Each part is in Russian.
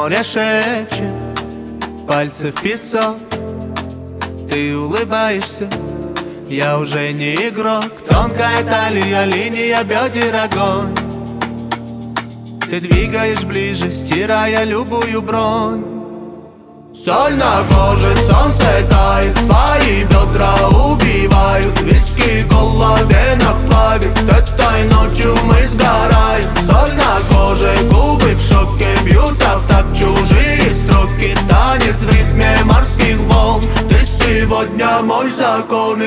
Море шепчет, пальцы в песок. Ты улыбаешься, я уже не игрок. Тонкая талия, линия бедер, огонь. Ты двигаешь ближе, стирая любую бронь. Соль на коже, солнце тает, твои бедра убивают. Виски, кола в венах плавит, этой ночью мы сгораем. Соль на коже, губы в шоке, бьются в такт чужие строки. Танец в ритме морских волн, ты сегодня мой закон,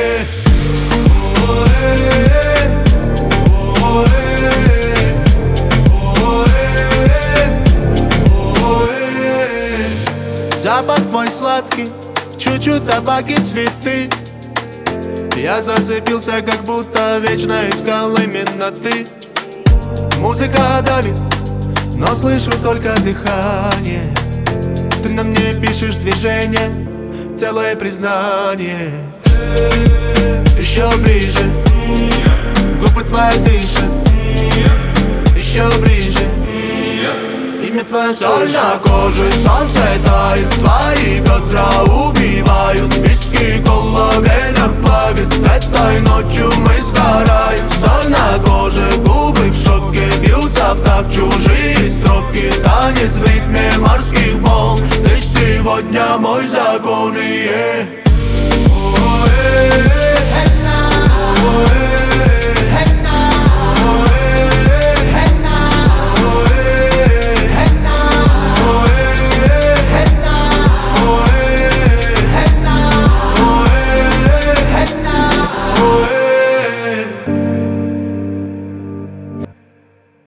запах твой сладкий, чуть-чуть табаки, цветы. Я зацепился, как будто вечно искал именно ты. Музыка давит, но слышу только дыхание. Ты на мне пишешь движение, целое признание. Еще ближе, губы твои дышат. Еще ближе, имя твое. Соль на коже, солнце тает, твои бедра убивают. Виски, кола в венах плавит, этой ночью мы сгораем. Соль на коже, губы в шоке, бьются в такт чужие строки. Танец в ритме морских волн, ты сегодня мой закон,